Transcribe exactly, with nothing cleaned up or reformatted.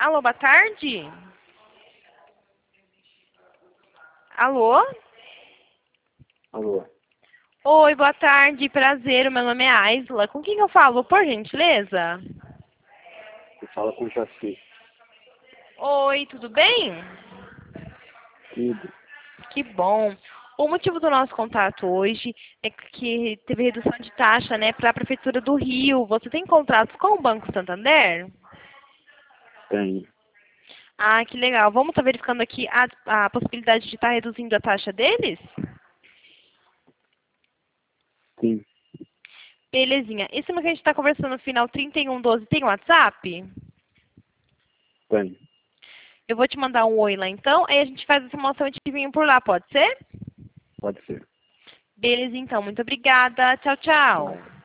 Alô, boa tarde? Alô? Alô, Oi, boa tarde, prazer, o meu nome é Aisla. Com quem eu falo, por gentileza? você fala com o Jaci. Oi, tudo bem? Tudo. Que bom. O motivo do nosso contato hoje é que teve redução de taxa, né, para a Prefeitura do Rio. Você tem contratos com o Banco Santander? Tenho. Ah, que legal. Vamos estar verificando aqui a, a possibilidade de estar reduzindo a taxa deles? Sim, Belezinha. Esse número que a gente está conversando no final trinta e um doze tem WhatsApp? tenho. Eu vou te mandar um oi lá então, aí a gente faz essa moção e te vinho por lá, pode ser? Pode ser. Beleza, então. Muito obrigada. Tchau, tchau. Tá.